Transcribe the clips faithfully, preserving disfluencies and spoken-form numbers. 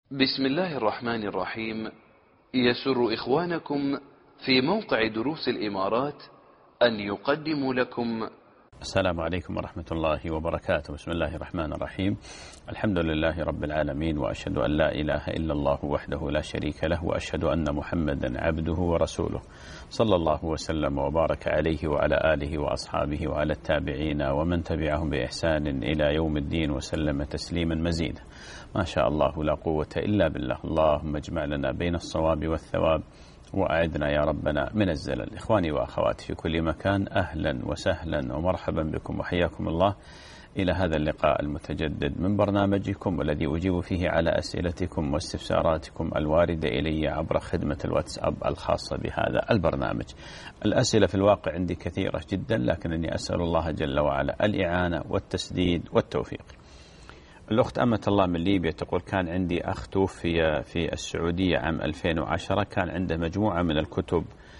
بسم الله الرحمن الرحيم. يسر إخوانكم في موقع دروس الإمارات أن يقدموا لكم. السلام عليكم ورحمة الله وبركاته. بسم الله الرحمن الرحيم. الحمد لله رب العالمين، وأشهد أن لا إله إلا الله وحده لا شريك له، وأشهد أن محمدا عبده ورسوله، صلى الله وسلم وبارك عليه وعلى آله وأصحابه وعلى التابعين ومن تبعهم بإحسان إلى يوم الدين وسلم تسليما مزيدا. ما شاء الله لا قوة إلا بالله. اللهم اجمع لنا بين الصواب والثواب، وأعدنا يا ربنا من الزلل. إخواني وأخواتي في كل مكان، أهلا وسهلا ومرحبا بكم وحياكم الله إلى هذا اللقاء المتجدد من برنامجكم، والذي أجيب فيه على أسئلتكم واستفساراتكم الواردة إلي عبر خدمة الواتساب الخاصة بهذا البرنامج. الأسئلة في الواقع عندي كثيرة جدا، لكنني أسأل الله جل وعلا الإعانة والتسديد والتوفيق. الأخت أمة الله من ليبيا تقول: كان عندي أخ توفي في السعودية عام ألفين وعشرة، كان عنده مجموعة من الكتب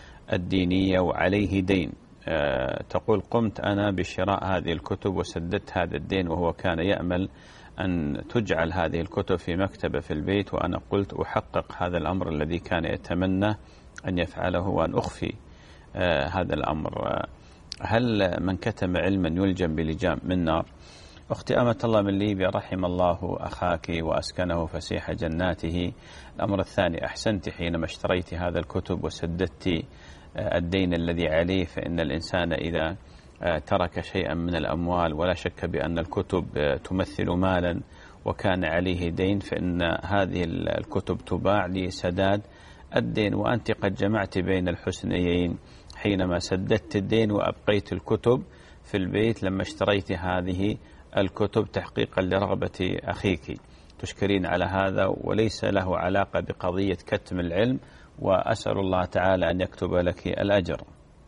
الدينية وعليه دين. أه تقول: قمت أنا بشراء هذه الكتب وسددت هذا الدين، وهو كان يأمل أن تجعل هذه الكتب في مكتبة في البيت، وأنا قلت أحقق هذا الأمر الذي كان يتمنى أن يفعله، وأن أخفي أه هذا الأمر. أه هل من كتم علما يلجم بلجام من نار؟ أختي أمة الله من ليبيا، رحم الله أخاك وأسكنه فسيح جناته. الأمر الثاني: أحسنت حينما اشتريت هذا الكتب وسددت الدين الذي عليه، فإن الإنسان إذا ترك شيئا من الأموال، ولا شك بأن الكتب تمثل مالا وكان عليه دين، فإن هذه الكتب تباع لسداد الدين، وأنت قد جمعت بين الحسنيين حينما سددت الدين وأبقيت الكتب في البيت لما اشتريت هذه الكتب تحقيقا لرغبة أخيك. تشكرين على هذا، وليس له علاقة بقضية كتم العلم، وأسأل الله تعالى أن يكتب لك الأجر.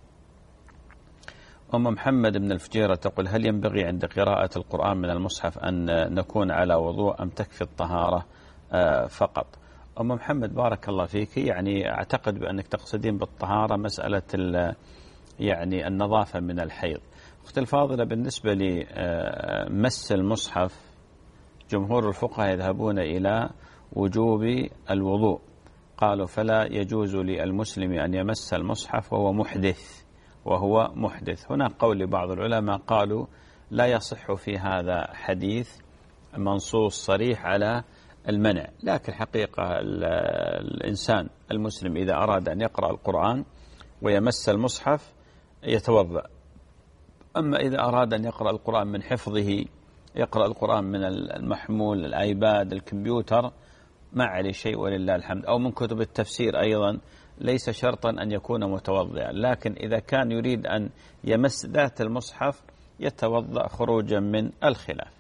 أم محمد بن الفجيرة تقول: هل ينبغي عند قراءة القرآن من المصحف أن نكون على وضوء أم تكفي الطهارة فقط؟ أم محمد بارك الله فيك، يعني أعتقد بأنك تقصدين بالطهارة مسألة يعني النظافة من الحيض. أختي الفاضلة، بالنسبة لمس المصحف، جمهور الفقهاء يذهبون إلى وجوب الوضوء، قالوا فلا يجوز للمسلم أن يمس المصحف وهو محدث وهو محدث. هناك قول لبعض العلماء قالوا لا يصح في هذا حديث منصوص صريح على المنع، لكن حقيقة الإنسان المسلم إذا أراد أن يقرأ القرآن ويمس المصحف يتوضأ. أما إذا أراد أن يقرأ القرآن من حفظه، يقرأ القرآن من المحمول، الآيباد، الكمبيوتر، ما عليه شيء ولله الحمد، أو من كتب التفسير أيضا، ليس شرطا أن يكون متوضئا. لكن إذا كان يريد أن يمس ذات المصحف يتوضأ خروجا من الخلاف.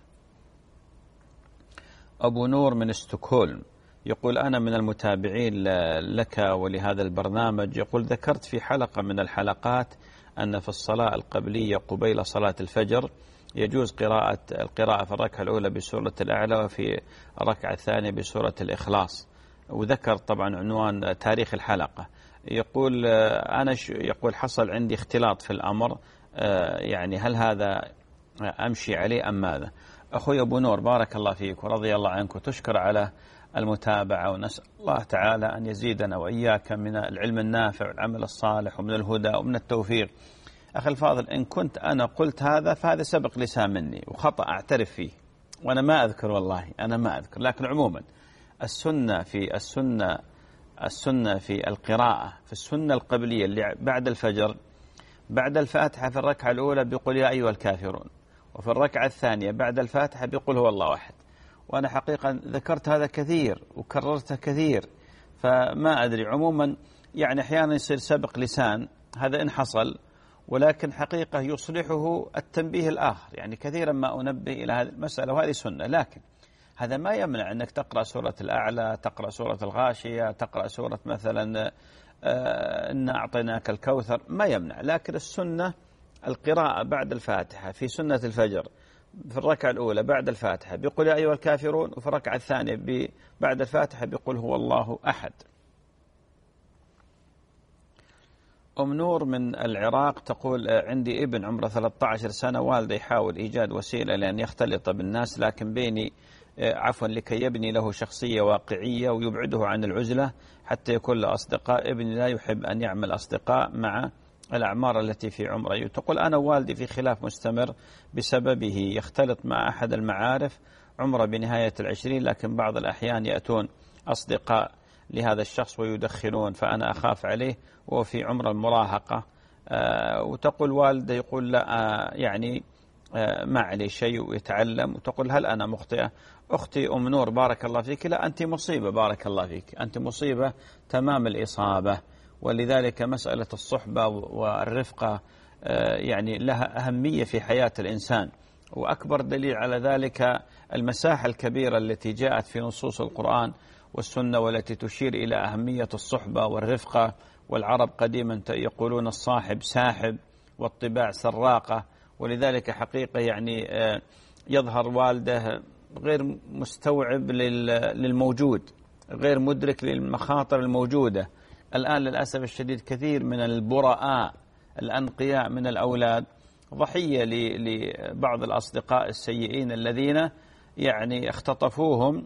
أبو نور من ستوكهولم يقول: أنا من المتابعين لك ولهذا البرنامج. يقول: ذكرت في حلقة من الحلقات أن في الصلاة القبلية قبيل صلاة الفجر يجوز قراءة القراءة في الركعة الأولى بسورة الأعلى، وفي الركعة الثانية بسورة الإخلاص، وذكر طبعا عنوان تاريخ الحلقة. يقول: أنا يقول حصل عندي اختلاط في الأمر، يعني هل هذا أمشي عليه أم ماذا؟ أخوي أبو نور بارك الله فيك ورضي الله عنك، وتشكر على المتابعة، ونسأل الله تعالى أن يزيدنا وإياك من العلم النافع والعمل الصالح ومن الهدى ومن التوفيق. أخي الفاضل، إن كنت أنا قلت هذا فهذا سبق لسان مني وخطأ أعترف فيه، وأنا ما أذكر، والله أنا ما أذكر. لكن عموما السنة في السنة السنة في القراءة في السنة القبلية اللي بعد الفجر، بعد الفاتحة في الركعة الأولى بيقول يا أيها الكافرون، وفي الركعة الثانية بعد الفاتحة بيقول هو الله أحد. وأنا حقيقة ذكرت هذا كثير وكررته كثير، فما أدري. عموما يعني أحيانا يصير سبق لسان، هذا إن حصل، ولكن حقيقة يصلحه التنبيه الآخر. يعني كثيرا ما أنبه إلى هذه المسألة، وهذه سنة، لكن هذا ما يمنع أنك تقرأ سورة الأعلى، تقرأ سورة الغاشية، تقرأ سورة مثلا آه إن أعطيناك الكوثر، ما يمنع. لكن السنة القراءة بعد الفاتحة في سنة الفجر في الركعة الأولى بعد الفاتحة بيقول يا أيها الكافرون، وفي الركعة الثانية بعد الفاتحة بيقول هو الله أحد. أم نور من العراق تقول: عندي ابن عمره ثلاثة عشر سنة، والدي يحاول إيجاد وسيلة لأن يختلط بالناس، لكن بيني عفوا لكي يبني له شخصية واقعية ويبعده عن العزلة حتى يكون له أصدقاء. ابني لا يحب أن يعمل أصدقاء مع الأعمار التي في عمره. تقول أنا والدي في خلاف مستمر بسببه، يختلط مع أحد المعارف عمره بنهاية العشرين، لكن بعض الأحيان يأتون أصدقاء لهذا الشخص ويدخنون، فأنا أخاف عليه وهو في عمر المراهقة. آه وتقول والده يقول لا آه يعني آه ما عليه شيء ويتعلم. وتقول هل أنا مخطئة؟ أختي أم نور بارك الله فيك، لا أنت مصيبة بارك الله فيك، أنت مصيبة تمام الإصابة. ولذلك مسألة الصحبة والرفقة آه يعني لها أهمية في حياة الإنسان، وأكبر دليل على ذلك المساحة الكبيرة التي جاءت في نصوص القرآن والسنة والتي تشير إلى أهمية الصحبة والرفقة. والعرب قديما يقولون الصاحب ساحب والطباع سراقة. ولذلك حقيقة يعني يظهر والده غير مستوعب للموجود، غير مدرك للمخاطر الموجودة. الآن للأسف الشديد كثير من البراء الأنقياء من الأولاد ضحية لبعض الأصدقاء السيئين الذين يعني اختطفوهم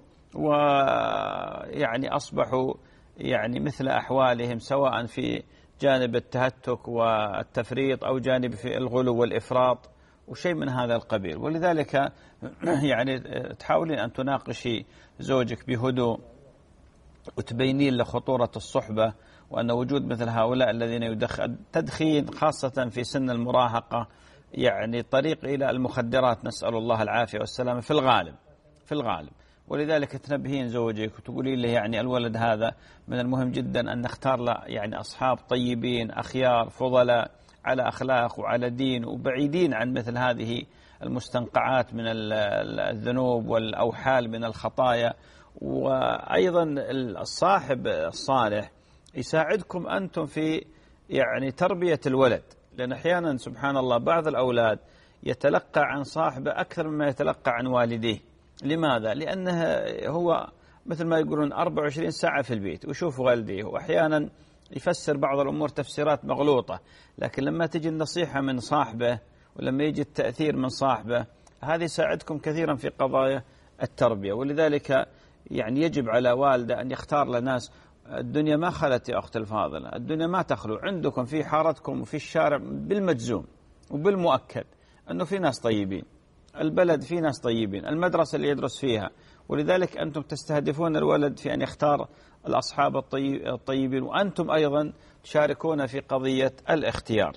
ويعني أصبحوا يعني مثل أحوالهم، سواء في جانب التهتك والتفريط أو جانب في الغلو والإفراط وشيء من هذا القبيل. ولذلك يعني تحاولين أن تناقشي زوجك بهدوء وتبينين له خطورة الصحبة، وأن وجود مثل هؤلاء الذين يدخن تدخين خاصة في سن المراهقة يعني طريق إلى المخدرات، نسأل الله العافية والسلامة في الغالب في الغالب. ولذلك تنبهين زوجك وتقولين له يعني الولد هذا من المهم جدا أن نختار له يعني أصحاب طيبين أخيار فضلاء على أخلاق وعلى دين وبعيدين عن مثل هذه المستنقعات من الذنوب والأوحال من الخطايا. وأيضا الصاحب الصالح يساعدكم أنتم في يعني تربية الولد، لأن أحيانا سبحان الله بعض الأولاد يتلقى عن صاحبه أكثر مما يتلقى عن والديه. لماذا؟ لأنه هو مثل ما يقولون أربعة وعشرين ساعة في البيت ويشوف والديه، وأحيانا يفسر بعض الأمور تفسيرات مغلوطة. لكن لما تجي النصيحة من صاحبه ولما يجي التأثير من صاحبه، هذا يساعدكم كثيرا في قضايا التربية. ولذلك يعني يجب على والده أن يختار لناس. الدنيا ما خلت يا أخت الفاضلة، الدنيا ما تخلو، عندكم في حارتكم وفي الشارع بالمجزوم وبالمؤكد أنه في ناس طيبين، البلد في ناس طيبين، المدرسة اللي يدرس فيها. ولذلك أنتم تستهدفون الولد في أن يختار الأصحاب الطيبين، وأنتم أيضا تشاركون في قضية الاختيار.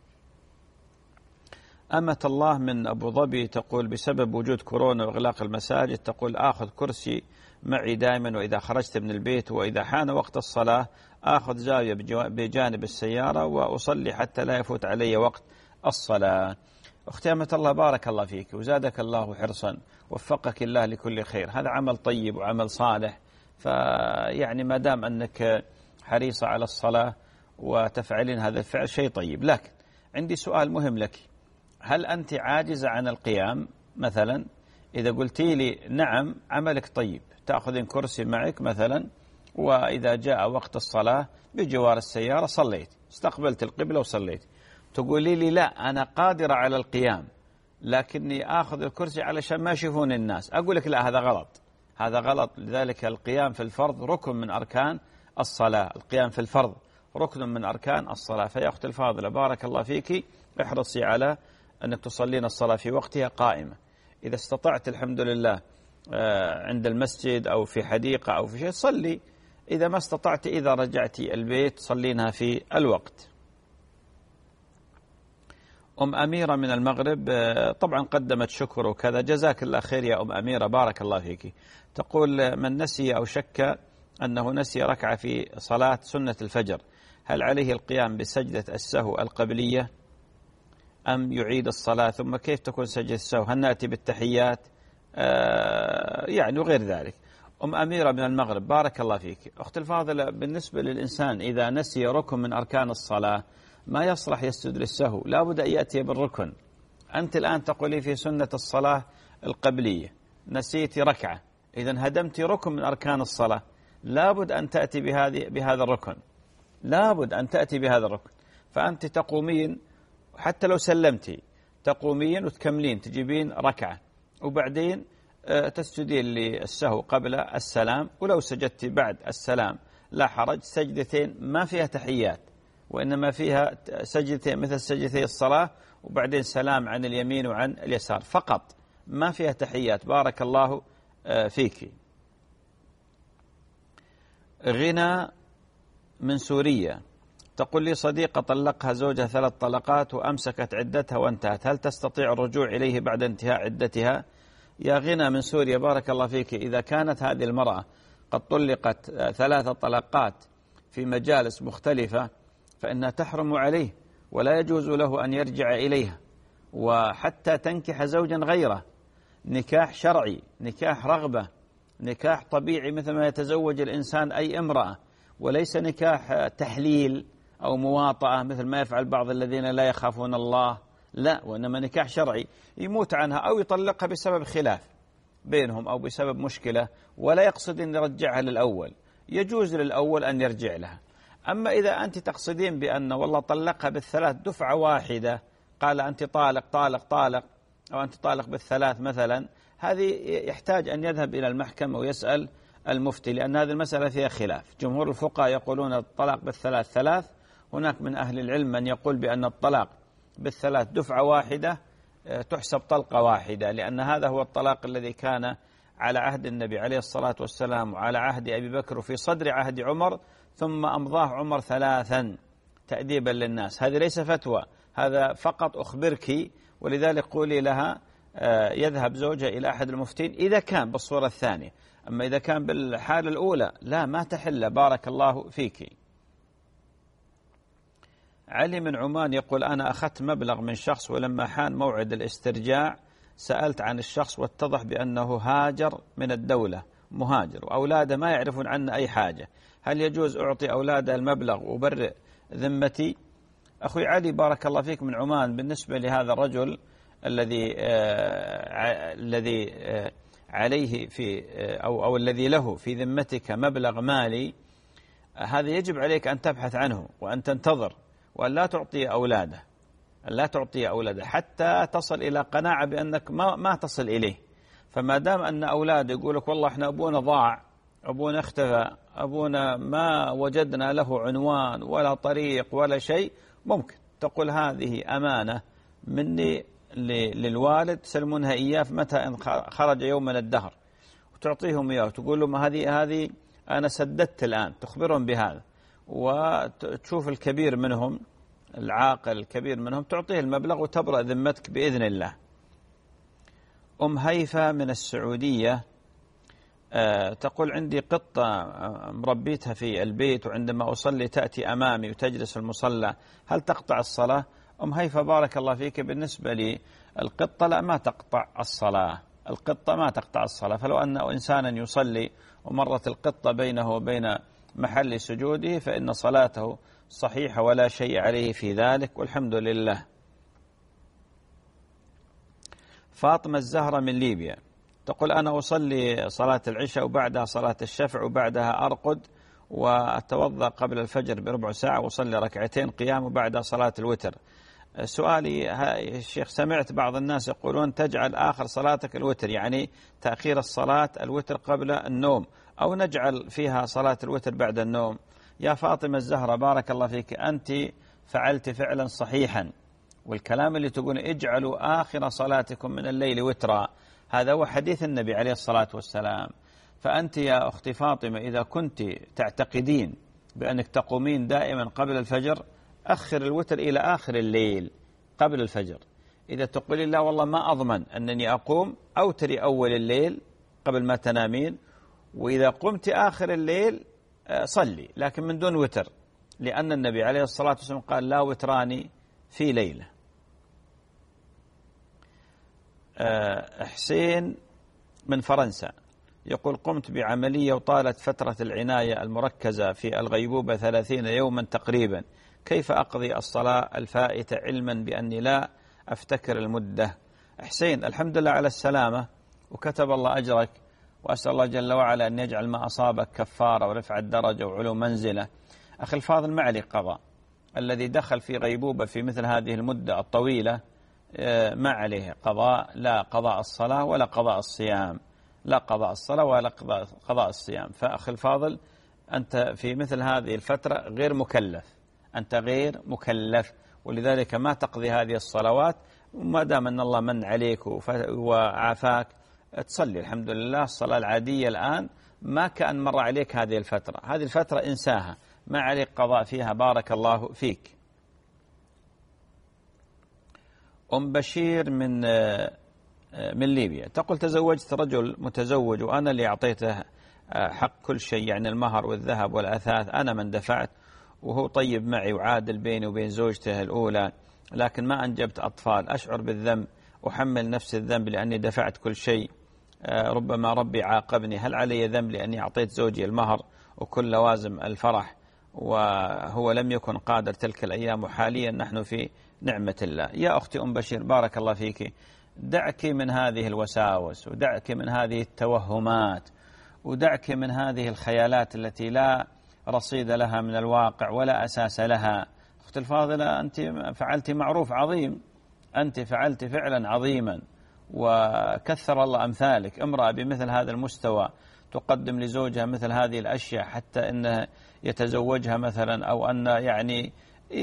أمة الله من أبو ظبي تقول بسبب وجود كورونا وإغلاق المساجد، تقول آخذ كرسي معي دائما وإذا خرجت من البيت، وإذا حان وقت الصلاة آخذ زاوية بجانب السيارة وأصلي حتى لا يفوت علي وقت الصلاة. أختي أمة الله بارك الله فيك وزادك الله حرصا، وفقك الله لكل خير. هذا عمل طيب وعمل صالح، فيعني ما دام أنك حريصة على الصلاة وتفعلين هذا الفعل شيء طيب. لكن عندي سؤال مهم لك، هل أنت عاجزة عن القيام مثلا؟ إذا قلتي لي نعم عملك طيب، تأخذين كرسي معك مثلا، وإذا جاء وقت الصلاة بجوار السيارة صليت، استقبلت القبلة وصليت. تقولي لي لا أنا قادرة على القيام لكني آخذ الكرسي علشان ما يشوفون الناس، أقول لك لا، هذا غلط، هذا غلط. لذلك القيام في الفرض ركن من أركان الصلاة، القيام في الفرض ركن من أركان الصلاة. فيا أختي الفاضلة بارك الله فيك، احرصي على أنك تصلين الصلاة في وقتها قائمة. إذا استطعت الحمد لله عند المسجد أو في حديقة أو في شيء صلي، إذا ما استطعت إذا رجعت البيت صلينها في الوقت. أم أميرة من المغرب طبعا قدمت شكر وكذا، جزاك الله خير يا أم أميرة بارك الله فيك. تقول من نسي أو شك أنه نسي ركعة في صلاة سنة الفجر، هل عليه القيام بسجدة السهو القبلية أم يعيد الصلاة؟ ثم كيف تكون سجدة السهو؟ هل نأتي بالتحيات آه يعني وغير ذلك؟ أم أميرة من المغرب بارك الله فيك. أخت الفاضلة بالنسبة للإنسان إذا نسي ركن من أركان الصلاة ما يصلح يسجد للسهو، لا بد أن يأتي بالركن. أنت الآن تقولي في سنة الصلاة القبلية نسيت ركعة، إذن هدمت ركن من أركان الصلاة، لا بد أن تأتي بهذه بهذا الركن، لا بد أن تأتي بهذا الركن. فأنت تقومين حتى لو سلمتي، تقومين وتكملين تجيبين ركعة، وبعدين تسجدين للسهو قبل السلام، ولو سجدت بعد السلام لا حرج. سجدتين ما فيها تحيات، وإنما فيها سجدتين مثل سجدتي الصلاة، وبعدين سلام عن اليمين وعن اليسار فقط، ما فيها تحيات. بارك الله فيك. غنى من سوريا تقول لي صديقة طلقها زوجها ثلاث طلقات وأمسكت عدتها وانتهت، هل تستطيع الرجوع إليه بعد انتهاء عدتها؟ يا غنى من سوريا بارك الله فيك، إذا كانت هذه المرأة قد طلقت ثلاث طلقات في مجالس مختلفة فإنها تحرم عليه، ولا يجوز له أن يرجع إليها وحتى تنكح زوجا غيره. نكاح شرعي، نكاح رغبة، نكاح طبيعي مثل ما يتزوج الإنسان أي امرأة، وليس نكاح تحليل أو مواطأة مثل ما يفعل بعض الذين لا يخافون الله، لا، وإنما نكاح شرعي يموت عنها أو يطلقها بسبب خلاف بينهم أو بسبب مشكلة، ولا يقصد أن يرجعها للأول، يجوز للأول أن يرجع لها. أما إذا أنت تقصدين بأن والله طلقها بالثلاث دفعة واحدة، قال أنت طالق طالق طالق، أو أنت طالق بالثلاث مثلا، هذه يحتاج أن يذهب إلى المحكمة ويسأل المفتي، لأن هذه المسألة فيها خلاف. جمهور الفقهاء يقولون الطلاق بالثلاث ثلاث، هناك من أهل العلم من يقول بأن الطلاق بالثلاث دفعة واحدة تحسب طلقة واحدة، لأن هذا هو الطلاق الذي كان على عهد النبي عليه الصلاة والسلام وعلى عهد أبي بكر وفي صدر عهد عمر، ثم أمضاه عمر ثلاثا تأديبا للناس. هذه ليس فتوى، هذا فقط أخبرك، ولذلك قولي لها يذهب زوجها إلى أحد المفتين إذا كان بالصورة الثانية. أما إذا كان بالحالة الأولى لا، ما تحل. بارك الله فيك. علي من عمان يقول أنا أخذت مبلغ من شخص، ولما حان موعد الاسترجاع سألت عن الشخص واتضح بأنه هاجر من الدولة، مهاجر، وأولاده ما يعرفون عنه أي حاجة، هل يجوز أعطي أولاده المبلغ وبرئ ذمتي؟ أخوي علي بارك الله فيك من عمان، بالنسبة لهذا الرجل الذي آه الذي آه عليه في آه أو أو الذي له في ذمتك مبلغ مالي، آه هذا يجب عليك أن تبحث عنه وأن تنتظر، وأن لا تعطي أولاده، لا تعطي أولاده حتى تصل إلى قناعة بأنك ما ما تصل إليه. فما دام أن أولاده يقولك والله إحنا أبونا ضاع، أبونا اختفى، أبونا ما وجدنا له عنوان ولا طريق ولا شيء، ممكن تقول هذه أمانة مني للوالد، سلمونها إياه متى إن خرج يوم من الدهر، وتعطيهم إياه وتقول لهم هذه هذه أنا سددت الآن، تخبرهم بهذا، وتشوف الكبير منهم العاقل الكبير منهم تعطيه المبلغ وتبرأ ذمتك بإذن الله. أم هيفا من السعودية تقول عندي قطة مربيتها في البيت، وعندما أصلي تأتي أمامي وتجلس في المصلى، هل تقطع الصلاة؟ أم هيفا بارك الله فيك، بالنسبة للقطة لا، ما تقطع الصلاة، القطة ما تقطع الصلاة. فلو أن إنسانا يصلي ومرت القطة بينه وبين محل سجوده فإن صلاته صحيحة ولا شيء عليه في ذلك، والحمد لله. فاطمة الزهرة من ليبيا تقول أنا أصلي صلاة العشاء وبعدها صلاة الشفع وبعدها أرقد وأتوضأ قبل الفجر بربع ساعة وأصلي ركعتين قيام وبعدها صلاة الوتر. سؤالي الشيخ، سمعت بعض الناس يقولون تجعل آخر صلاتك الوتر، يعني تأخير الصلاة الوتر قبل النوم، أو نجعل فيها صلاة الوتر بعد النوم. يا فاطمة الزهرة بارك الله فيك، أنت فعلت فعلا صحيحا، والكلام اللي تقول اجعلوا آخر صلاتكم من الليل وترا، هذا هو حديث النبي عليه الصلاة والسلام. فأنت يا أختي فاطمة إذا كنت تعتقدين بأنك تقومين دائما قبل الفجر، أخر الوتر إلى آخر الليل قبل الفجر. إذا تقولي لا والله ما أضمن أنني أقوم، أوتري أول الليل قبل ما تنامين، وإذا قمت آخر الليل صلي لكن من دون وتر، لأن النبي عليه الصلاة والسلام قال لا وتراني في ليلة. حسين من فرنسا يقول قمت بعملية وطالت فترة العناية المركزة في الغيبوبة ثلاثين يوما تقريبا، كيف أقضي الصلاة الفائتة علما بأني لا أفتكر المدة؟ حسين الحمد لله على السلامة، وكتب الله أجرك، وأسأل الله جل وعلا أن يجعل ما أصابك كفارة ورفع الدرجة وعلو منزلة. أخي الفاضل ما عليه قضاء، الذي دخل في غيبوبة في مثل هذه المدة الطويلة ما عليه قضاء، لا قضاء الصلاة ولا قضاء الصيام، لا قضاء الصلاة ولا قضاء الصيام. فأخي الفاضل، أنت في مثل هذه الفترة غير مكلف، أنت غير مكلف، ولذلك ما تقضي هذه الصلوات، وما دام أن الله من عليك وعافاك تصلي الحمد لله الصلاة العادية الآن، ما كأن مر عليك هذه الفترة. هذه الفترة انساها، ما عليك قضاء فيها. بارك الله فيك. أم بشير من من ليبيا تقول: تزوجت رجل متزوج وأنا اللي أعطيته حق كل شيء، يعني المهر والذهب والأثاث أنا من دفعت، وهو طيب معي وعادل بيني وبين زوجته الأولى، لكن ما أنجبت أطفال. أشعر بالذنب، أحمل نفس الذنب لأني دفعت كل شيء، ربما ربي عاقبني. هل علي ذنب لأني أعطيت زوجي المهر وكل لوازم الفرح وهو لم يكن قادر تلك الأيام، وحاليا نحن في نعمة الله؟ يا أختي أم بشير بارك الله فيك، دعك من هذه الوساوس، ودعك من هذه التوهمات، ودعك من هذه الخيالات التي لا رصيد لها من الواقع ولا أساس لها. أختي الفاضلة، أنت فعلت معروف عظيم، أنت فعلت فعلا عظيما، وكثر الله أمثالك. امرأة بمثل هذا المستوى تقدم لزوجها مثل هذه الأشياء حتى أنه يتزوجها مثلا، أو أن يعني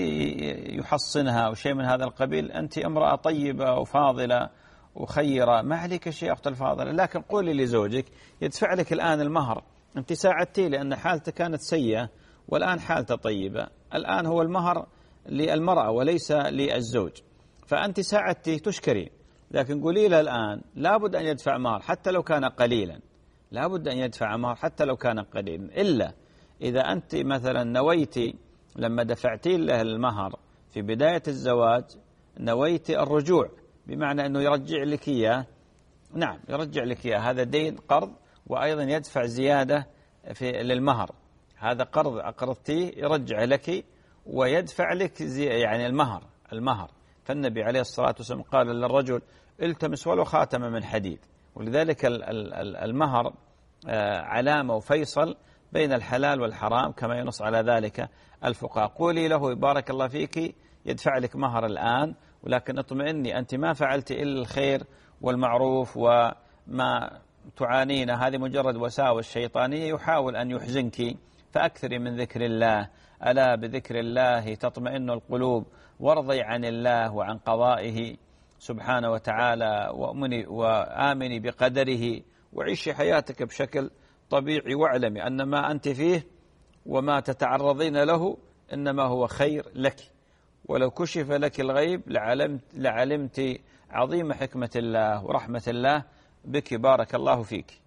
يحصنها أو شيء من هذا القبيل. أنت امرأة طيبة وفاضلة وخيرة، ما عليك شيء أخت الفاضلة. لكن قولي لزوجك يدفع لك الآن المهر، أنت ساعدتي لأن حالته كانت سيئة والآن حالته طيبة. الآن هو المهر للمرأة وليس للزوج، فأنت ساعدتي تشكري، لكن قولي له الآن لابد أن يدفع مهر حتى لو كان قليلا، لابد أن يدفع مهر حتى لو كان قليلا. إلا إذا أنت مثلا نويتي لما دفعتي له المهر في بداية الزواج نويتي الرجوع، بمعنى أنه يرجع لك إياه، نعم يرجع لك إياه، هذا دين قرض، وأيضا يدفع زيادة في للمهر، هذا قرض أقرضتيه يرجع لك ويدفع لك زي يعني المهر المهر فالنبي عليه الصلاة والسلام قال للرجل: التمس ولو خاتم من حديد. ولذلك المهر علامة وفيصل بين الحلال والحرام كما ينص على ذلك الفقهاء. قولي له: بارك الله فيك، يدفع لك مهر الآن، ولكن اطمئني أنت ما فعلت إلا الخير والمعروف، وما تعانين هذه مجرد وساوس شيطانية يحاول أن يحزنك، فأكثري من ذكر الله، ألا بذكر الله تطمئن القلوب، وارضي عن الله وعن قضائه سبحانه وتعالى، وآمني بقدره، وعيشي حياتك بشكل طبيعي، واعلمي أن ما أنت فيه وما تتعرضين له إنما هو خير لك، ولو كشف لك الغيب لعلمت, لعلمت عظيم حكمة الله ورحمة الله بك. بارك الله فيك.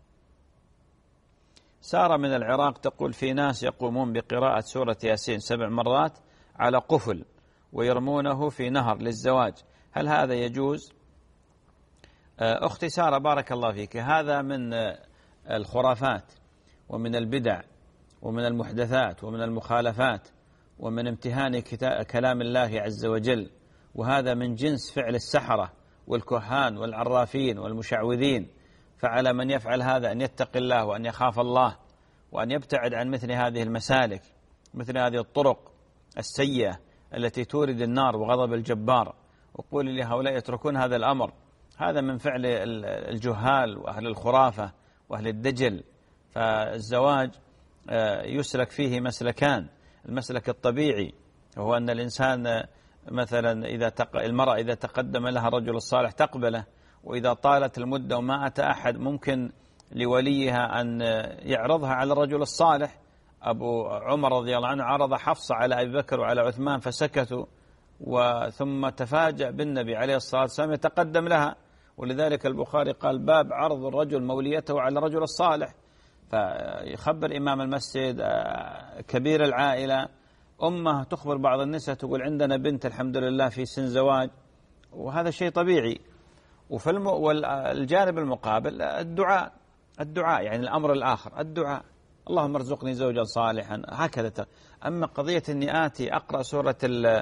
سارة من العراق تقول: في ناس يقومون بقراءة سورة ياسين سبع مرات على قفل ويرمونه في نهر للزواج، هل هذا يجوز؟ أختي سارة بارك الله فيك، هذا من الخرافات ومن البدع ومن المحدثات ومن المخالفات ومن امتهان كلام الله عز وجل، وهذا من جنس فعل السحرة والكهان والعرافين والمشعوذين. فعلى من يفعل هذا أن يتقي الله وأن يخاف الله وأن يبتعد عن مثل هذه المسالك، مثل هذه الطرق السيئة التي تورد النار وغضب الجبار. وقول لهؤلاء يتركون هذا الأمر، هذا من فعل الجهال وأهل الخرافة وأهل الدجل. فالزواج يسلك فيه مسلكان: المسلك الطبيعي وهو أن الإنسان مثلا إذا تق... المرأة إذا تقدم لها الرجل الصالح تقبله، وإذا طالت المدة وما أتى أحد ممكن لوليها أن يعرضها على الرجل الصالح. أبو عمر رضي الله عنه عرض حفصة على أبي بكر وعلى عثمان فسكتوا، وثم تفاجأ بالنبي عليه الصلاة والسلام يتقدم لها. ولذلك البخاري قال: باب عرض الرجل موليته على الرجل الصالح. فيخبر إمام المسجد، كبير العائلة، أمه تخبر بعض النساء تقول: عندنا بنت الحمد لله في سن زواج، وهذا شيء طبيعي. وفي الم... والجانب المقابل الدعاء الدعاء يعني الأمر الآخر الدعاء: اللهم ارزقني زوجا صالحا، هكذا. أما قضية أني آتي أقرأ سورة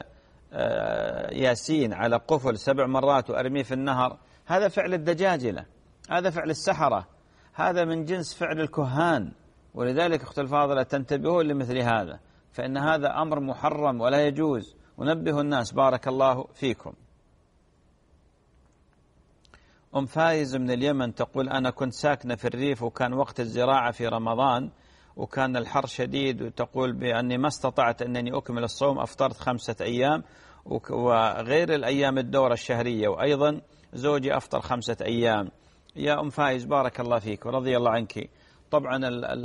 ياسين على قفل سبع مرات وأرميه في النهر، هذا فعل الدجاجلة، هذا فعل السحرة، هذا من جنس فعل الكهان. ولذلك أخت الفاضلة تنتبهون لمثل هذا، فإن هذا أمر محرم ولا يجوز، ونبه الناس. بارك الله فيكم. أم فايز من اليمن تقول أنا كنت ساكنة في الريف وكان وقت الزراعة في رمضان وكان الحر شديد، وتقول بأني ما استطعت أنني أكمل الصوم، أفطرت خمسة أيام وغير الأيام الدورة الشهرية، وأيضا زوجي أفطر خمسة أيام. يا أم فايز بارك الله فيك ورضي الله عنك، طبعا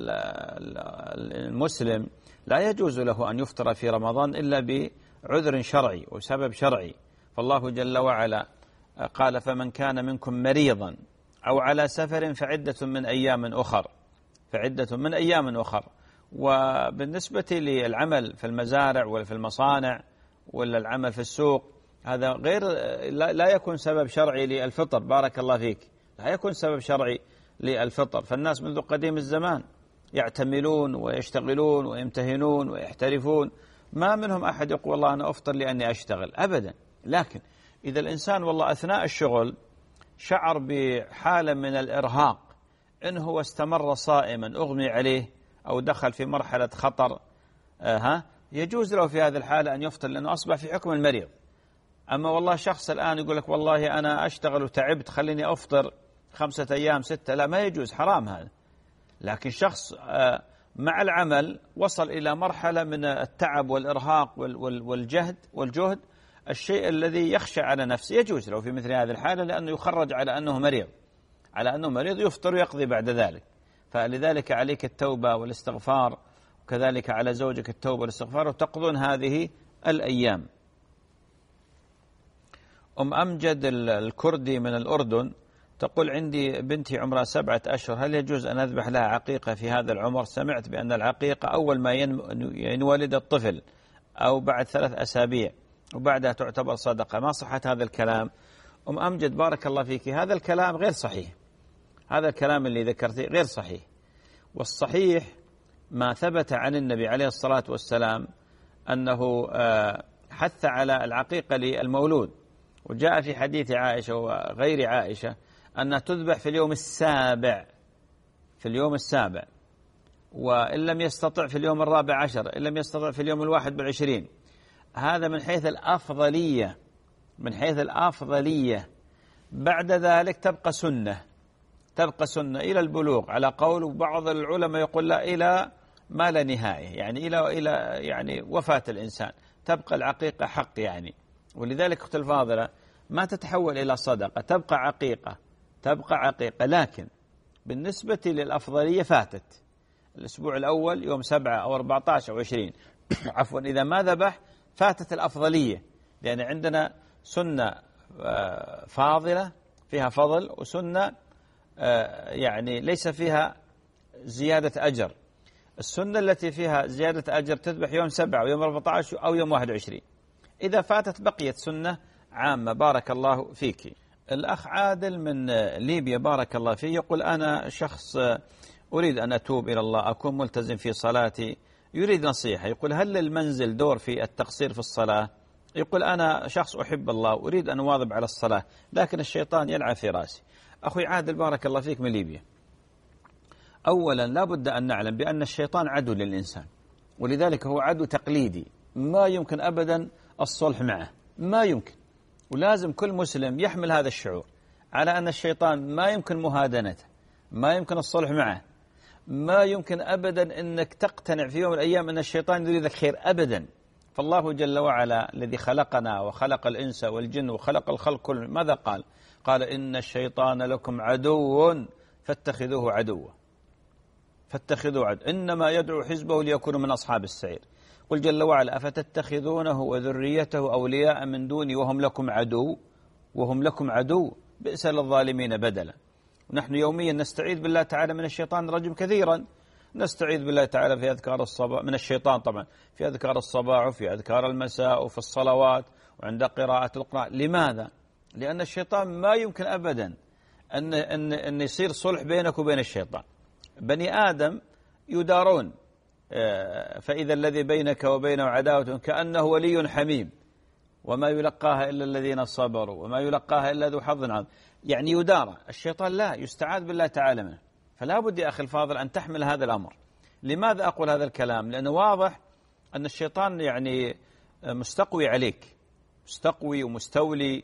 المسلم لا يجوز له أن يفطر في رمضان إلا بعذر شرعي وسبب شرعي، فالله جل وعلا قال فمن كان منكم مريضا أو على سفر فعدة من أيام أخر فعدة من أيام أخر. وبالنسبة للعمل في المزارع ولا في المصانع ولا العمل في السوق، هذا غير لا يكون سبب شرعي للفطر، بارك الله فيك، لا يكون سبب شرعي للفطر. فالناس منذ قديم الزمان يعتملون ويشتغلون ويمتهنون ويحترفون، ما منهم أحد يقول والله أنا أفطر لأني أشتغل أبدا. لكن إذا الإنسان والله أثناء الشغل شعر بحالة من الإرهاق، إن هو استمر صائما أغمي عليه أو دخل في مرحلة خطر، آه ها يجوز له في هذه الحالة أن يفطر لأنه أصبح في حكم المريض. أما والله شخص الآن يقول لك والله أنا أشتغل وتعبت خليني أفطر خمسة أيام ستة، لا، ما يجوز، حرام هذا. لكن شخص آه مع العمل وصل إلى مرحلة من التعب والإرهاق والجهد والجهد، الشيء الذي يخشى على نفسه، يجوز له في مثل هذه الحالة لأنه يخرج على أنه مريض، على أنه مريض يفطر ويقضي بعد ذلك. فلذلك عليك التوبة والاستغفار، وكذلك على زوجك التوبة والاستغفار، وتقضون هذه الأيام. أم أمجد الكردي من الأردن تقول عندي بنتي عمرها سبعة أشهر، هل يجوز أن أذبح لها عقيقة في هذا العمر؟ سمعت بأن العقيقة أول ما ينولد الطفل أو بعد ثلاث أسابيع وبعدها تعتبر صدقة، ما صحة هذا الكلام؟ أم أمجد بارك الله فيك، هذا الكلام غير صحيح، هذا الكلام اللي ذكرتيه غير صحيح. والصحيح ما ثبت عن النبي عليه الصلاة والسلام أنه حث على العقيقة للمولود، وجاء في حديث عائشة وغير عائشة أنها تذبح في اليوم السابع، في اليوم السابع، وإن لم يستطع في اليوم الرابع عشر، إن لم يستطع في اليوم الواحد بالعشرين. هذا من حيث الأفضلية، من حيث الأفضلية. بعد ذلك تبقى سنة، تبقى سنة إلى البلوغ على قول، وبعض العلماء يقول لا إلى ما لا نهاية، يعني إلى إلى يعني وفاة الإنسان تبقى العقيقة حق يعني. ولذلك أخت الفاضلة ما تتحول إلى صدقة، تبقى عقيقة، تبقى عقيقة. لكن بالنسبة للأفضلية فاتت الأسبوع الأول يوم سبعة أو أربعة عشر أو عشرين عفوا، إذا ما ذبح فاتت الأفضلية، لأن عندنا سنة فاضلة فيها فضل، وسنة يعني ليس فيها زيادة أجر. السنة التي فيها زيادة أجر تذبح يوم سبعة ويوم أربعة عشر أو يوم واحد وعشرين، إذا فاتت بقيت سنة عامة. بارك الله فيك. الأخ عادل من ليبيا بارك الله فيه يقول أنا شخص أريد أن أتوب إلى الله، أكون ملتزم في صلاتي، يريد نصيحة. يقول هل للمنزل دور في التقصير في الصلاة؟ يقول أنا شخص أحب الله وأريد أن أواظب على الصلاة، لكن الشيطان يلعب في رأسي. أخوي عادل بارك الله فيك من ليبيا، أولا لا بد أن نعلم بأن الشيطان عدو للإنسان، ولذلك هو عدو تقليدي، ما يمكن أبدا الصلح معه، ما يمكن. ولازم كل مسلم يحمل هذا الشعور على أن الشيطان ما يمكن مهادنته، ما يمكن الصلح معه، ما يمكن أبدا أنك تقتنع في يوم من الأيام أن الشيطان يريد لك خير أبدا. فالله جل وعلا الذي خلقنا وخلق الإنس والجن وخلق الخلق كله ماذا قال؟ قال إن الشيطان لكم عدو فاتخذوه عدوا، فاتخذوه عدو، إنما يدعو حزبه ليكونوا من أصحاب السعير. قل جل وعلا أفتتخذونه وذريته أولياء من دوني وهم لكم عدو، وهم لكم عدو، بئس للظالمين بدلا. ونحن يوميا نستعيذ بالله تعالى من الشيطان الرجيم كثيرا، نستعيذ بالله تعالى في أذكار الصباح من الشيطان طبعا، في أذكار الصباح وفي أذكار المساء وفي الصلوات وعند قراءة القرآن. لماذا؟ لأن الشيطان ما يمكن أبدا أن, أن, أن يصير صلح بينك وبين الشيطان. بني آدم يدارون، فإذا الذي بينك وبينه عداوة كأنه ولي حميم، وما يلقاها إلا الذين صبروا وما يلقاها إلا ذو حظ عظيم. يعني يدار الشيطان، لا، يستعاذ بالله تعالى منه. فلا بد يا أخي الفاضل أن تحمل هذا الأمر. لماذا أقول هذا الكلام؟ لأنه واضح أن الشيطان يعني مستقوي عليك، مستقوي ومستولي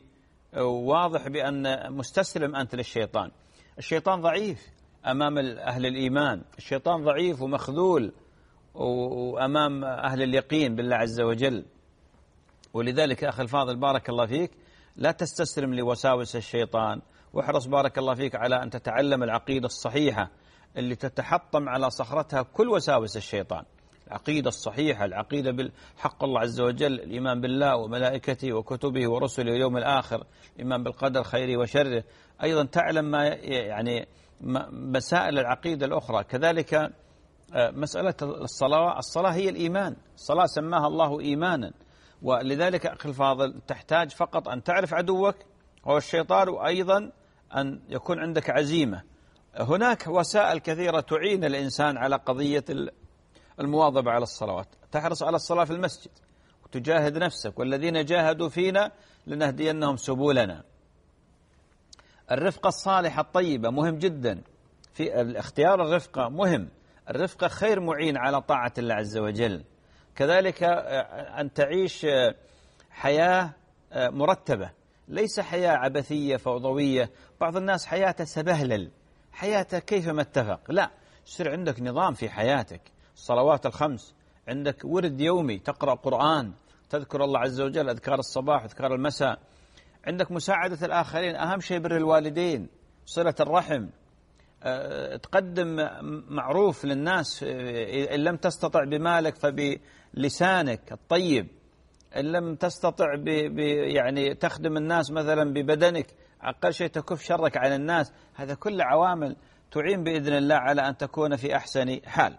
واضح بأن مستسلم أنت للشيطان. الشيطان ضعيف أمام أهل الإيمان، الشيطان ضعيف ومخذول وأمام أهل اليقين بالله عز وجل. ولذلك أخي الفاضل بارك الله فيك لا تستسلم لوساوس الشيطان، واحرص بارك الله فيك على أن تتعلم العقيدة الصحيحة اللي تتحطم على صخرتها كل وساوس الشيطان. العقيدة الصحيحة، العقيدة بالحق الله عز وجل، الإيمان بالله وملائكته وكتبه ورسله واليوم الآخر، الإيمان بالقدر خيره وشره، أيضا تعلم ما يعني مسائل العقيدة الأخرى. كذلك مسألة الصلاة، الصلاة هي الإيمان، الصلاة سماها الله إيمانا. ولذلك أخي الفاضل تحتاج فقط أن تعرف عدوك هو الشيطان، وأيضا أن يكون عندك عزيمة. هناك وسائل كثيرة تعين الإنسان على قضية المواظبة على الصلوات. تحرص على الصلاة في المسجد وتجاهد نفسك، والذين جاهدوا فينا لنهدينهم سبلنا. الرفقة الصالحة الطيبة مهم جدا، في اختيار الرفقة مهم، الرفقة خير معين على طاعة الله عز وجل. كذلك أن تعيش حياة مرتبة، ليس حياة عبثية فوضوية. بعض الناس حياته سبهلل، حياته كيفما اتفق. لا، يصير عندك نظام في حياتك، الصلوات الخمس، عندك ورد يومي، تقرأ قرآن، تذكر الله عز وجل، أذكار الصباح وأذكار المساء، عندك مساعدة الآخرين، أهم شيء بر الوالدين، صلة الرحم، تقدم معروف للناس، إن لم تستطع بمالك فبلسانك الطيب، إن لم تستطع ب يعني تخدم الناس مثلا ببدنك، أقل شيء تكف شرك عن الناس. هذا كل عوامل تعين بإذن الله على أن تكون في أحسن حال.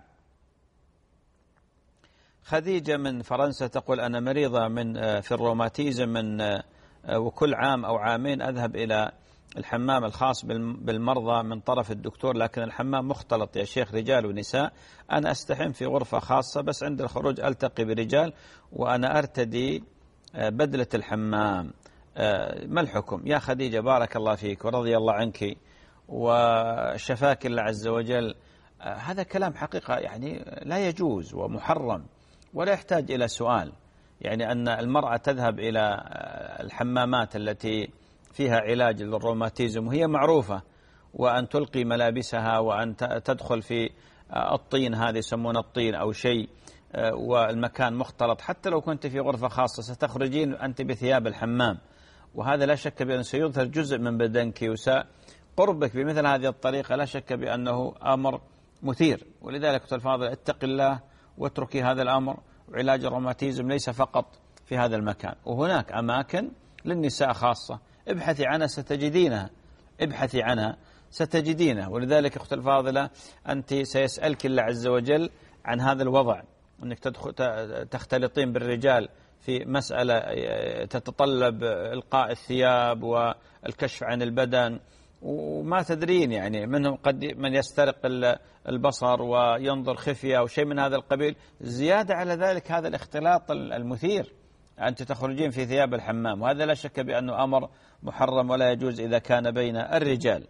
خديجة من فرنسا تقول أنا مريضة من في الروماتيزم من وكل عام أو عامين أذهب إلى الحمام الخاص بالمرضى من طرف الدكتور، لكن الحمام مختلط يا شيخ رجال ونساء، أنا أستحم في غرفة خاصة، بس عند الخروج ألتقي برجال وأنا أرتدي بدلة الحمام، ما الحكم؟ يا خديجة بارك الله فيك ورضي الله عنك وشفاك الله عز وجل، هذا كلام حقيقة يعني لا يجوز ومحرم ولا يحتاج إلى سؤال. يعني أن المرأة تذهب إلى الحمامات التي فيها علاج للروماتيزم وهي معروفة، وأن تلقي ملابسها وأن تدخل في الطين، هذا يسمونه الطين أو شيء، والمكان مختلط، حتى لو كنت في غرفة خاصة ستخرجين أنت بثياب الحمام، وهذا لا شك بأن سيظهر جزء من بدنك، وقربك بمثل هذه الطريقة لا شك بأنه أمر مثير. ولذلك أخوة الفاضل اتق الله واتركي هذا الأمر. وعلاج الروماتيزم ليس فقط في هذا المكان، وهناك أماكن للنساء خاصة، ابحثي عنها ستجدينها، ابحثي عنها ستجدينها. ولذلك أخت الفاضلة أنت سيسألك الله عز وجل عن هذا الوضع، أنك تختلطين بالرجال في مسألة تتطلب إلقاء الثياب والكشف عن البدن، وما تدرين يعني منهم قد من يسترق البصر وينظر خفية أو شيء من هذا القبيل. زيادة على ذلك هذا الاختلاط المثير، أنت تخرجين في ثياب الحمام، وهذا لا شك بأنه أمر محرم ولا يجوز إذا كان بين الرجال.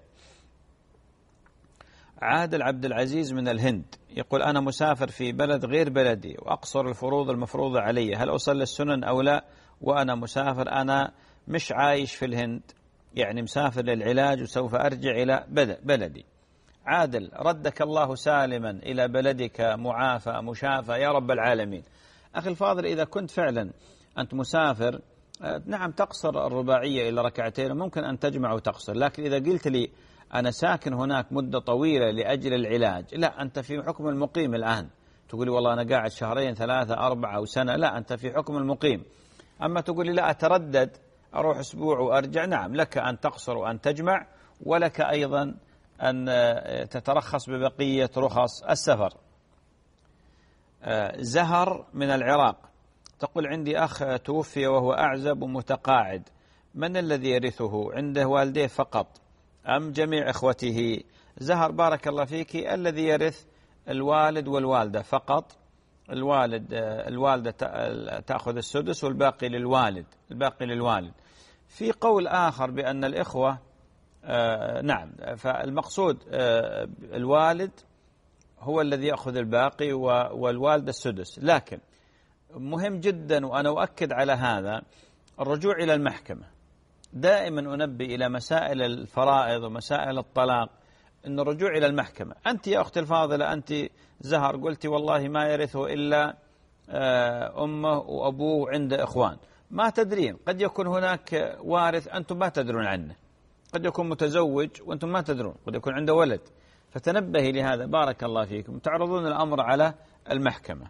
عادل عبد العزيز من الهند يقول أنا مسافر في بلد غير بلدي وأقصر الفروض المفروضة علي، هل أصلي السنن أو لا وأنا مسافر؟ أنا مش عايش في الهند، يعني مسافر للعلاج وسوف أرجع إلى بلدي. عادل ردك الله سالما إلى بلدك معافى مشافى يا رب العالمين. أخي الفاضل إذا كنت فعلا أنت مسافر، نعم تقصر الرباعية إلى ركعتين، ممكن أن تجمع وتقصر، لكن إذا قلت لي أنا ساكن هناك مدة طويلة لأجل العلاج، لا، أنت في حكم المقيم الآن. تقولي والله أنا قاعد شهرين ثلاثة أربعة أو سنة، لا، أنت في حكم المقيم. أما تقولي لا أتردد أروح أسبوع وأرجع، نعم لك أن تقصر وأن تجمع، ولك أيضا أن تترخص ببقية رخص السفر. زهر من العراق تقول عندي أخ توفي وهو أعزب ومتقاعد، من الذي يرثه؟ عنده والديه فقط أم جميع إخوته؟ زهر بارك الله فيك، الذي يرث الوالد والوالدة فقط. الوالد الوالدة تأخذ السدس والباقي للوالد، الباقي للوالد. في قول آخر بأن الإخوة آه نعم، فالمقصود آه الوالد هو الذي يأخذ الباقي والوالدة السدس. لكن مهم جدا وأنا أؤكد على هذا الرجوع إلى المحكمة، دائما أنبي إلى مسائل الفرائض ومسائل الطلاق أن الرجوع إلى المحكمة. أنت يا أختي الفاضلة، أنت زهر، قلتي والله ما يرثه إلا أمه وأبوه عند إخوان، ما تدرين قد يكون هناك وارث أنتم ما تدرون عنه، قد يكون متزوج وأنتم ما تدرون، قد يكون عنده ولد، فتنبهي لهذا بارك الله فيكم، تعرضون الأمر على المحكمة.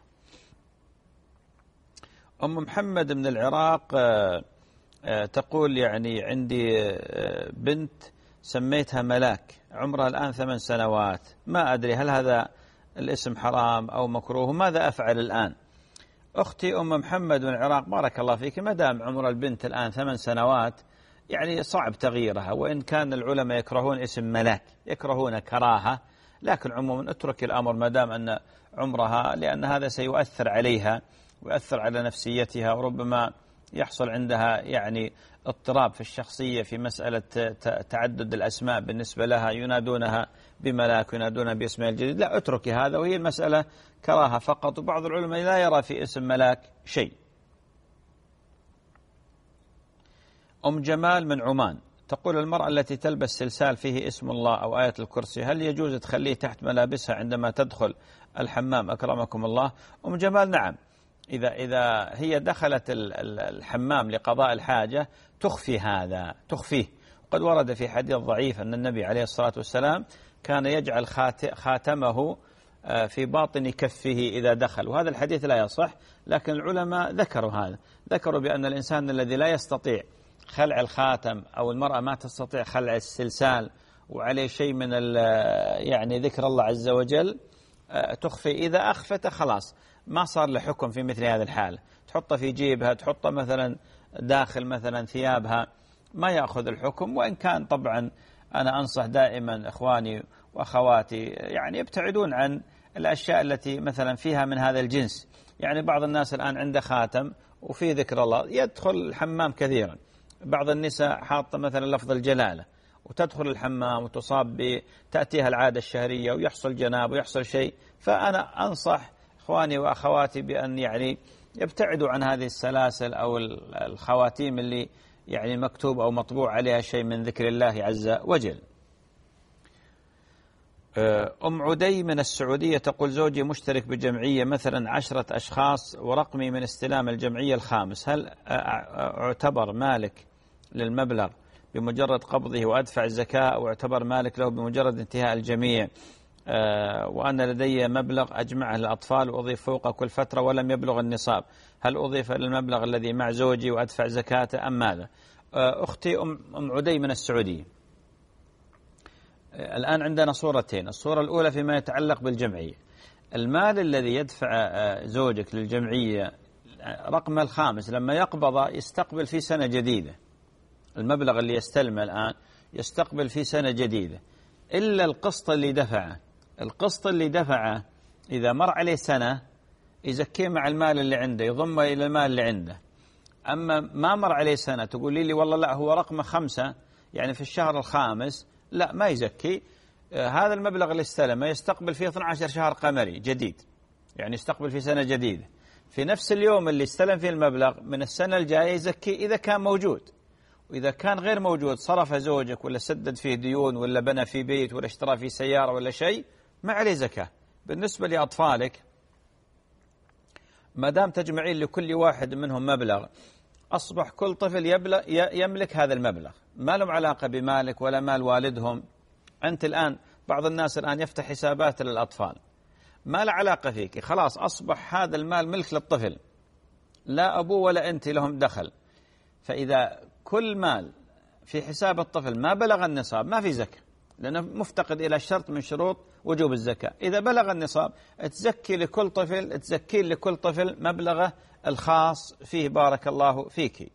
أم محمد من العراق تقول يعني عندي بنت سميتها ملاك، عمرها الآن ثمان سنوات، ما أدري هل هذا الاسم حرام أو مكروه، ماذا أفعل الآن؟ أختي أم محمد من العراق بارك الله فيك، ما دام عمر البنت الآن ثمان سنوات يعني صعب تغييرها، وإن كان العلماء يكرهون اسم ملاك، يكرهون كراهة، لكن عموما اترك الأمر ما دام أن عمرها، لأن هذا سيؤثر عليها ويؤثر على نفسيتها، وربما يحصل عندها يعني اضطراب في الشخصية في مسألة تعدد الأسماء بالنسبة لها، ينادونها بملاك ينادونها باسمها الجديد، لا اتركي هذا، وهي المسألة كراهة فقط، وبعض العلماء لا يرى في اسم ملاك شيء. أم جمال من عمان تقول المرأة التي تلبس سلسال فيه اسم الله أو آية الكرسي هل يجوز تخليه تحت ملابسها عندما تدخل الحمام أكرمكم الله؟ أم جمال نعم، إذا إذا هي دخلت الحمام لقضاء الحاجة تخفي هذا، تخفيه. قد ورد في حديث ضعيف أن النبي عليه الصلاة والسلام كان يجعل خاتمه في باطن كفه إذا دخل، وهذا الحديث لا يصح، لكن العلماء ذكروا هذا، ذكروا بأن الإنسان الذي لا يستطيع خلع الخاتم أو المرأة ما تستطيع خلع السلسال وعليه شيء من يعني ذكر الله عز وجل تخفي، إذا أخفت خلاص ما صار له حكم في مثل هذه الحالة، تحطه في جيبها، تحطه مثلا داخل مثلا ثيابها، ما يأخذ الحكم. وإن كان طبعا أنا أنصح دائما إخواني وأخواتي يعني يبتعدون عن الأشياء التي مثلا فيها من هذا الجنس، يعني بعض الناس الآن عنده خاتم وفي ذكر الله يدخل الحمام كثيرا، بعض النساء حاطة مثلا لفظ الجلالة وتدخل الحمام وتصاب تأتيها العادة الشهرية ويحصل جناب ويحصل شيء، فأنا أنصح إخواني وأخواتي بأن يعني يبتعدوا عن هذه السلاسل أو الخواتيم اللي يعني مكتوب أو مطبوع عليها شيء من ذكر الله عز وجل. أم عدي من السعودية تقول زوجي مشترك بجمعية مثلا عشرة أشخاص ورقمي من استلام الجمعية الخامس، هل أعتبر مالك للمبلغ بمجرد قبضه وأدفع الزكاة، أو أعتبر مالك له بمجرد انتهاء الجميع؟ وأنا لدي مبلغ أجمعه للأطفال وأضيف فوق كل فترة ولم يبلغ النصاب، هل أضيف للمبلغ الذي مع زوجي وأدفع زكاته أم ماذا؟ أختي أم عدي من السعودية، الآن عندنا صورتين، الصورة الأولى فيما يتعلق بالجمعية، المال الذي يدفع زوجك للجمعية رقم الخامس لما يقبض يستقبل في سنة جديدة، المبلغ اللي يستلمه الآن يستقبل في سنة جديدة، إلا القسط اللي دفعه، القسط اللي دفعه إذا مر عليه سنة يزكيه مع المال اللي عنده، يضمه إلى المال اللي عنده. أما ما مر عليه سنة تقول لي والله لا هو رقم خمسة يعني في الشهر الخامس، لا ما يزكي، آه هذا المبلغ اللي استلمه يستقبل فيه اثني عشر شهر قمري جديد، يعني يستقبل في سنة جديدة، في نفس اليوم اللي استلم فيه المبلغ من السنة الجاية يزكي إذا كان موجود، وإذا كان غير موجود صرف زوجك ولا سدد فيه ديون ولا بنى في بيت ولا اشترى فيه سيارة ولا شيء ما عليه زكاة. بالنسبة لأطفالك ما دام تجمعين لكل واحد منهم مبلغ أصبح كل طفل يملك هذا المبلغ، ما لهم علاقة بمالك ولا مال والدهم. أنت الآن بعض الناس الآن يفتح حسابات للأطفال ما له علاقة فيك، خلاص أصبح هذا المال ملك للطفل، لا أبوه ولا أنت لهم دخل، فإذا كل مال في حساب الطفل ما بلغ النصاب ما في زكاة، لأنه مفتقد إلى شرط من شروط وجوب الزكاة. إذا بلغ النصاب تزكي لكل طفل، تزكي لكل طفل مبلغه الخاص فيه بارك الله فيك.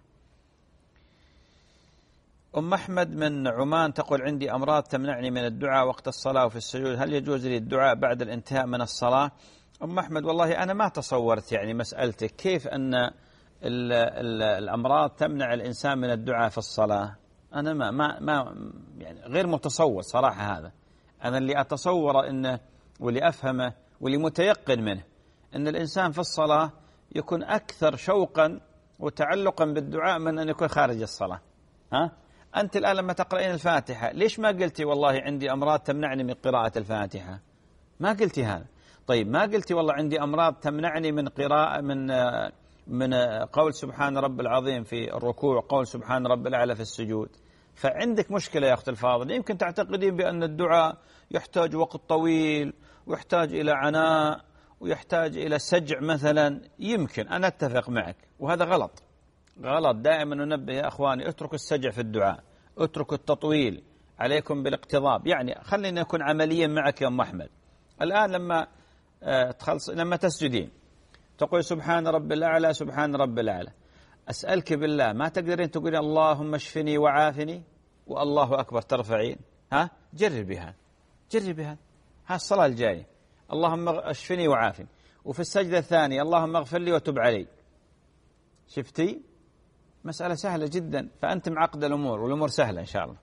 أم أحمد من عمان تقول عندي أمراض تمنعني من الدعاء وقت الصلاة وفي السجود، هل يجوز لي الدعاء بعد الانتهاء من الصلاة؟ أم أحمد والله أنا ما تصورت يعني مسألتك كيف أن ال ال الأمراض تمنع الإنسان من الدعاء في الصلاة، أنا ما ما ما يعني غير متصور صراحة هذا. أنا اللي أتصور إنه واللي أفهمه واللي متيقن منه أن الإنسان في الصلاة يكون أكثر شوقا وتعلقا بالدعاء من أن يكون خارج الصلاة. ها أنت الآن لما تقرأين الفاتحة ليش ما قلتي والله عندي أمراض تمنعني من قراءة الفاتحة؟ ما قلتي هذا. طيب ما قلتي والله عندي أمراض تمنعني من قراءة من من قول سبحان رب العظيم في الركوع، قول سبحان رب الأعلى في السجود. فعندك مشكلة يا أخت الفاضل، يمكن تعتقدين بأن الدعاء يحتاج وقت طويل ويحتاج إلى عناء ويحتاج إلى سجع مثلا. يمكن أنا أتفق معك، وهذا غلط غلط. دائما ننبه يا أخواني، اتركوا السجع في الدعاء، اتركوا التطويل، عليكم بالاقتضاب. يعني خلينا نكون عمليا معك يا أم أحمد. الآن لما تخلص لما تسجدين تقول سبحان رب الأعلى سبحان رب الأعلى، أسألك بالله ما تقدرين تقولين اللهم اشفني وعافني والله أكبر ترفعين؟ ها جربها جربها. ها الصلاة الجاية اللهم اشفني وعافني، وفي السجدة الثانية اللهم اغفر لي وتب علي. شفتي؟ مسألة سهلة جدا. فأنت معقد الأمور والأمور سهلة إن شاء الله.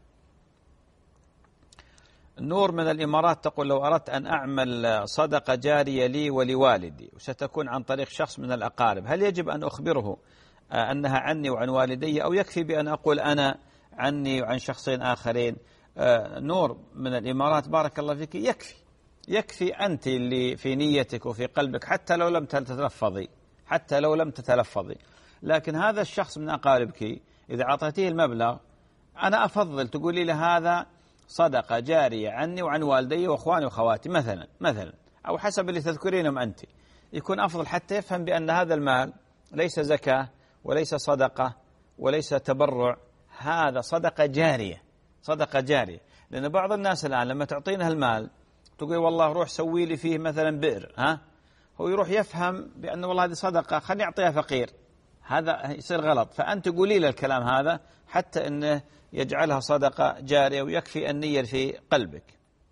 نور من الإمارات تقول لو أردت أن أعمل صدقة جارية لي ولوالدي وستكون عن طريق شخص من الأقارب، هل يجب أن أخبره أنها عني وعن والدي، أو يكفي بأن أقول أنا عني وعن شخصين آخرين؟ نور من الإمارات بارك الله فيك، يكفي يكفي أنت اللي في نيتك وفي قلبك، حتى لو لم تتلفظي حتى لو لم تتلفظي لكن هذا الشخص من أقاربك إذا أعطيتيه المبلغ أنا أفضل تقولي له هذا صدقة جارية عني وعن والدي وأخواني وأخواتي مثلا مثلا أو حسب اللي تذكرينهم أنت، يكون أفضل حتى يفهم بأن هذا المال ليس زكاة وليس صدقة وليس تبرع، هذا صدقة جارية صدقة جارية. لأن بعض الناس الآن لما تعطينها المال تقول والله روح سوي لي فيه مثلا بئر، ها هو يروح يفهم بأن والله هذه صدقة خلني أعطيها فقير، هذا يصير غلط. فأنت قولي له الكلام هذا حتى أنه يجعلها صدقة جارية، ويكفي النية في قلبك.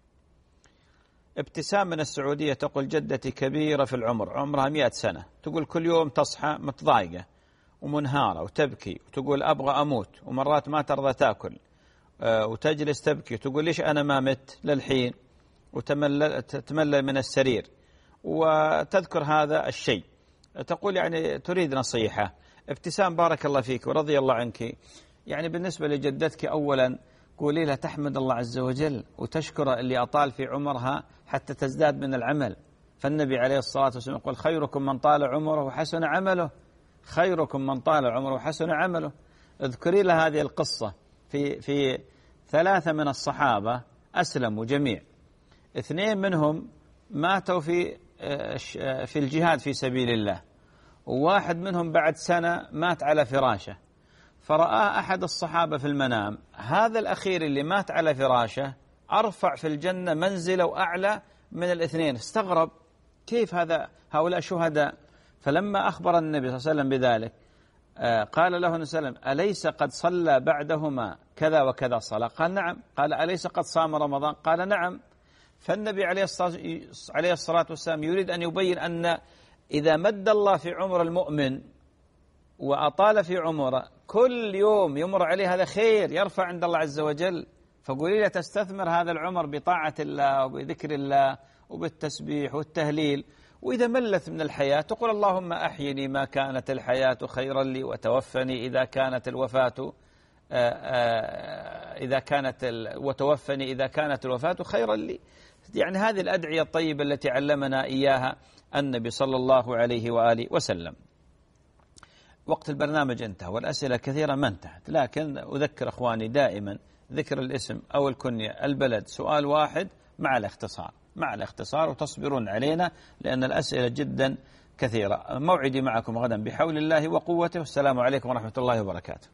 ابتسام من السعودية تقول جدتي كبيرة في العمر، عمرها مئة سنة، تقول كل يوم تصحى متضايقة ومنهارة وتبكي وتقول أبغى أموت، ومرات ما ترضى تأكل وتجلس تبكي وتقول ليش أنا ما مت للحين، وتملل من السرير وتذكر هذا الشيء. تقول يعني تريد نصيحة. ابتسام بارك الله فيك ورضي الله عنك، يعني بالنسبة لجدتك أولا قولي لها تحمد الله عز وجل وتشكر اللي أطال في عمرها حتى تزداد من العمل. فالنبي عليه الصلاة والسلام يقول خيركم من طال عمره وحسن عمله، خيركم من طال عمره وحسن عمله. اذكري لها هذه القصة في في ثلاثة من الصحابة أسلموا جميع، اثنين منهم ماتوا في في الجهاد في سبيل الله، وواحد منهم بعد سنة مات على فراشه. فرأى أحد الصحابة في المنام هذا الأخير اللي مات على فراشه أرفع في الجنة منزلة وأعلى من الاثنين. استغرب كيف هذا هؤلاء شهداء. فلما أخبر النبي صلى الله عليه وسلم بذلك قال له النبي صلى الله عليه وسلم أليس قد صلى بعدهما كذا وكذا صلاة؟ قال نعم. قال أليس قد صام رمضان؟ قال نعم. فالنبي عليه الصلاة والسلام يريد أن يبين أن إذا مد الله في عمر المؤمن وأطال في عمره كل يوم يمر عليه هذا خير يرفع عند الله عز وجل. فقولي له تستثمر هذا العمر بطاعة الله وبذكر الله وبالتسبيح والتهليل. وإذا ملت من الحياة تقول اللهم أحيني ما كانت الحياة خيرا لي وتوفني إذا كانت الوفاة إذا كانت وتوفني إذا كانت الوفاة خيرا لي. يعني هذه الأدعية الطيبة التي علمنا إياها النبي صلى الله عليه وآله وسلم. وقت البرنامج انتهى والأسئلة كثيرة ما انتهت، لكن أذكر أخواني دائما ذكر الاسم أو الكنية البلد سؤال واحد مع الاختصار مع الاختصار وتصبرون علينا لأن الأسئلة جدا كثيرة. موعدي معكم غدا بحول الله وقوته. والسلام عليكم ورحمة الله وبركاته.